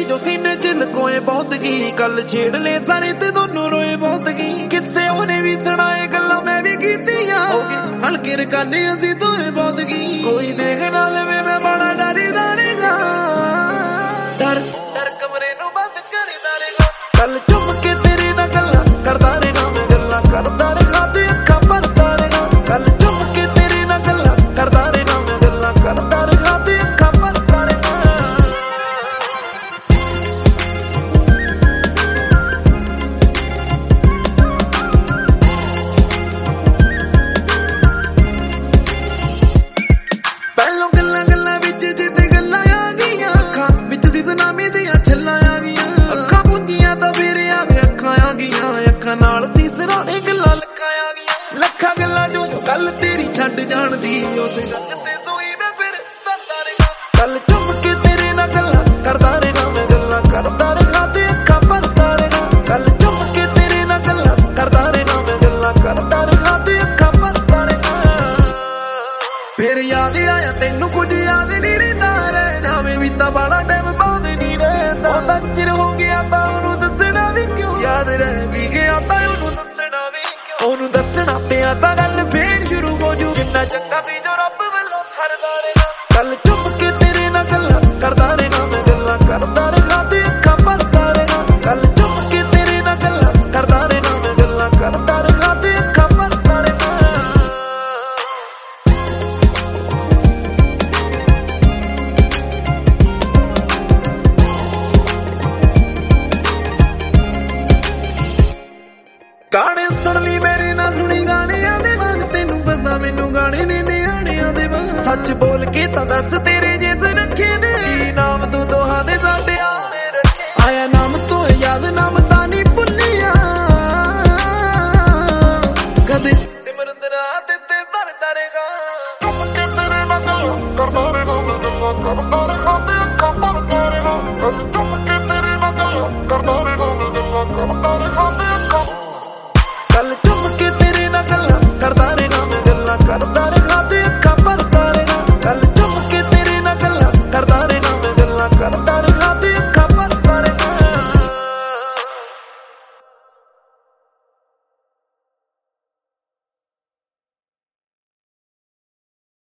जो सीने च लकोए बहुत की कल छेड़ ले सारे ते दोनों रोए बहुत की किस्से उन्हें भी सुनाए गल्ला मैं भी कीतियां हल्के रकाने असी दोए बहुत की कोई देख ना लवे मैं बड़ा डरदा रहेगा डर डर कमरे नू बंद कर दारेगा कल चुप के तेरे ना गल्ला करदा रहेगा मैं गल्ला करदा रहेगा ते अखा भरदा रहेगा कल चुप के तेरे ना गल्ला करदा रहेगा मैं गल्ला करदा रहेगा ते अखा भरदा रहेगा पहलों गल्ला गल्ला विच जिते गल्ला आ गईयां अखा विच सी सुनामी दियां छल्लां आ गईयां अखा पुंजियां तां फिर आवे अखा आ गईयां अखा नाल सी सराणे गल्ला लखा आ गईयां लखा गल्ला जो गल तेरी छड्ड जाण दी उस रंग ते सोई मैं फिर तरदा रहेगा कल चुप के तेरे नाल गल्ला करदा रहेगा मैं गल्ला करदा रहेगा ते अखा भरदा रहेगा कल चुप के तेरे नाल गल्ला करदा रहेगा मैं गल्ला करदा रहेगा ते अखा भरदा रहेगा फिर याद आया तेनू कुछ याद नहीं रहता रह जावे भी तां बड़ा टाइम बाद नहीं रहता ओदा चिर हो गया तां ओनू दसना भी क्यों याद रह भी गया तां ओनू दसना भी क्यों ओनू दसना पिया तां गल फिर शुरू हो जू किन्ना चंगा सी जो रब वल्लों सरदा रहेगा कल चुप के तेरे नाल गल्ला करदा रहेगा मैं गल्ला करदा रहेगा ते अखा भरदा रहेगा कल चुप के तेरे नाल गल्ला करदा रहेगा मैं गल्ला करदा रहेगा ते अखा भरदा रहेगा गाने सुन ली मेरे ना सुनी गाने आदे वांग तेनू पता मैनू गाने ने नियाने आदे वांग सच बोल के तां दस तेरे जिस रखे ने नाम तू दोहां दे साडे आले रखे आया नाम तो याद नाम तां नहीं भुल्लिया कदे सिमरत रात ते भरदा रहेगा सब के तेरे नाल करदा रहेगा मैं गल्ला करदा रहेगा ते अखा भरदा रहेगा